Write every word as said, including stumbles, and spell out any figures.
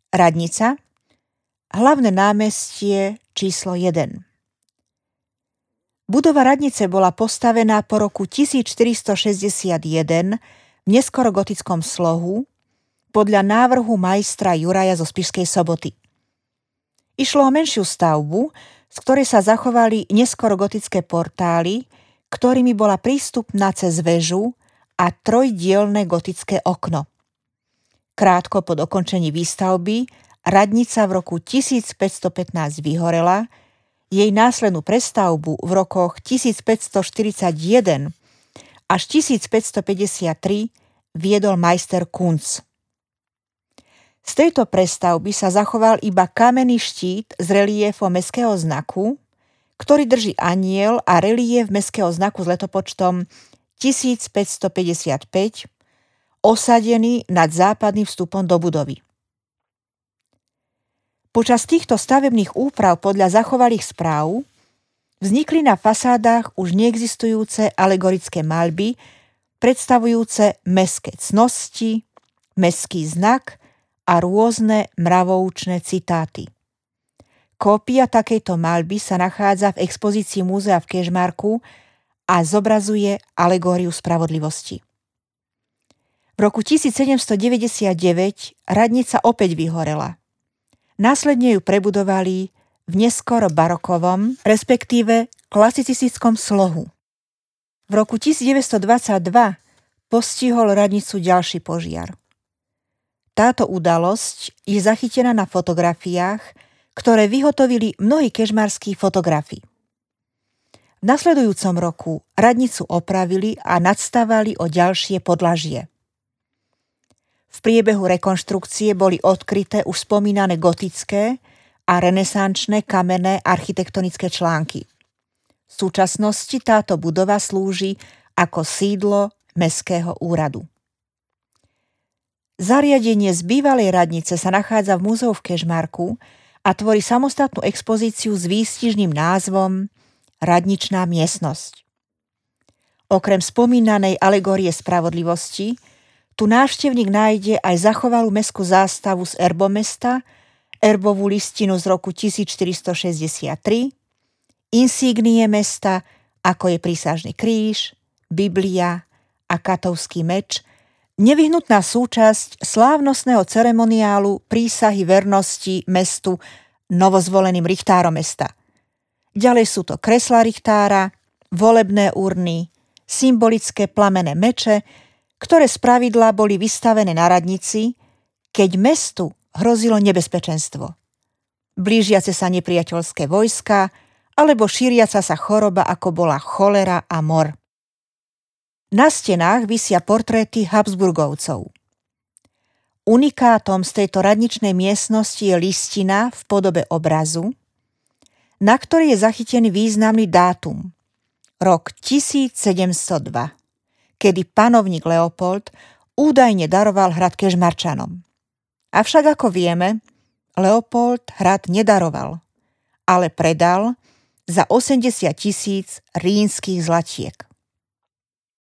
Radnica, hlavné námestie číslo jeden. Budova radnice bola postavená po roku tisícštyristošesťdesiatjeden v neskorogotickom slohu podľa návrhu majstra Juraja zo Spišskej Soboty. Išlo o menšiu stavbu, z ktorej sa zachovali neskorogotické portály, ktorými bola prístupná cez väžu a trojdielne gotické okno. Krátko po dokončení výstavby radnica v roku tisícpäťstopätnásť vyhorela, jej následnú prestavbu v rokoch tisícpäťstoštyridsaťjeden až tisícpäťstopäťdesiattri viedol majster Kunc. Z tejto prestavby sa zachoval iba kamenný štít s reliéfom mestského znaku, ktorý drží anjel a reliéf mestského znaku s letopočtom tisícpäťstopäťdesiatpäť, osadený nad západným vstupom do budovy. Počas týchto stavebných úprav podľa zachovalých správ vznikli na fasádach už neexistujúce alegorické maľby predstavujúce mestské cnosti, mestský znak a rôzne mravoučné citáty. Kópia takejto maľby sa nachádza v expozícii múzea v Kežmarku a zobrazuje alegóriu spravodlivosti. V roku tisícsedemstodeväťdesiatdeväť radnica opäť vyhorela. Následne ju prebudovali v neskoro barokovom, respektíve klasicistickom slohu. V roku tisícdeväťstodvadsaťdva postihol radnicu ďalší požiar. Táto udalosť je zachytená na fotografiách, ktoré vyhotovili mnohí kežmarskí fotografi. V nasledujúcom roku radnicu opravili a nadstavali o ďalšie podlažie. V priebehu rekonštrukcie boli odkryté už spomínané gotické a renesančné kamenné architektonické články. V súčasnosti táto budova slúži ako sídlo mestského úradu. Zariadenie z bývalej radnice sa nachádza v múzeu v Kežmarku a tvorí samostatnú expozíciu s výstižným názvom Radničná miestnosť. Okrem spomínanej alegórie spravodlivosti tu návštevník nájde aj zachovalú mestskú zástavu z erbom mesta, erbovú listinu z roku tisícštyristošesťdesiattri, insígnie mesta, ako je prísažný kríž, Biblia a katovský meč, nevyhnutná súčasť slávnostného ceremoniálu prísahy vernosti mestu novozvoleným richtárom mesta. Ďalej sú to kreslá richtára, volebné urny, symbolické plamenné meče, ktoré spravidla boli vystavené na radnici, keď mestu hrozilo nebezpečenstvo. Blížiace sa nepriateľské vojska alebo šíriaca sa choroba, ako bola cholera a mor. Na stenách visia portréty Habsburgovcov. Unikátom z tejto radničnej miestnosti je listina v podobe obrazu, na ktorej je zachytený významný dátum, rok tisícsedemstodva, kedy panovník Leopold údajne daroval hrad Kežmarčanom. Avšak ako vieme, Leopold hrad nedaroval, ale predal za osemdesiat tisíc rínskych zlatiek.